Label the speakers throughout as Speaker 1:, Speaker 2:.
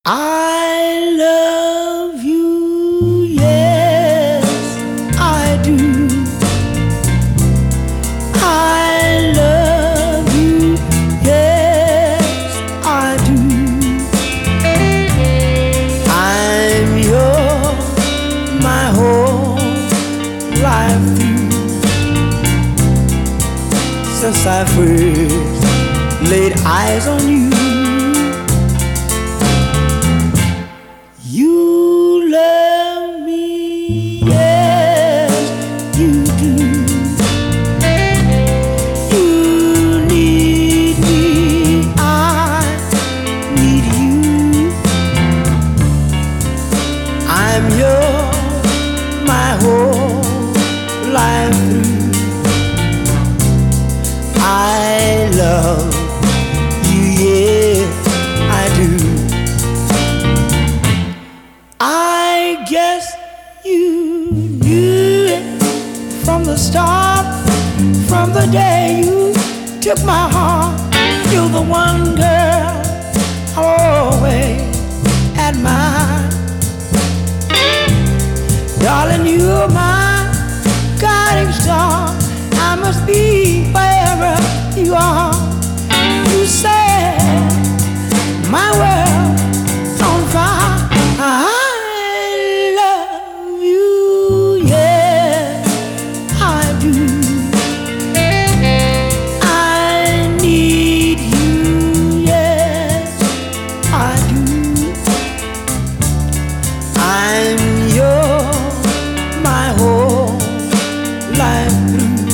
Speaker 1: I love you, yes, I do. I love you, yes, I do. I'm yours, my whole life through. Since I first laid eyes on you, you love me, yes, you do. You need me, I need you. I'm yours, my whole life through. I love you, yes, I do. I guess you knew it from the start, from the day you took my heart. You're the one girl I always admire. Darling, you're my guiding star. I must be wherever you are. You said my world's on fire. I love you, yes, I do. I need you, yes, I do. I'm yours, my whole life through.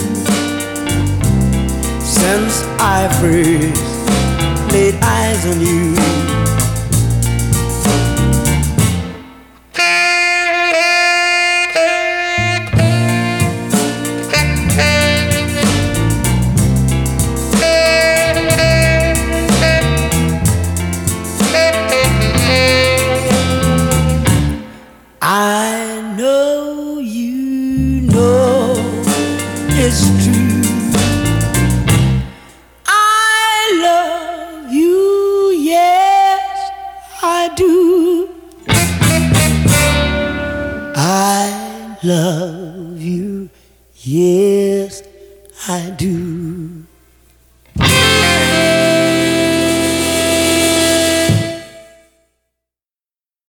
Speaker 1: Since I first laid eyes on you, I know you know it's true. I love you, yes, I do. I love you, yes, I do.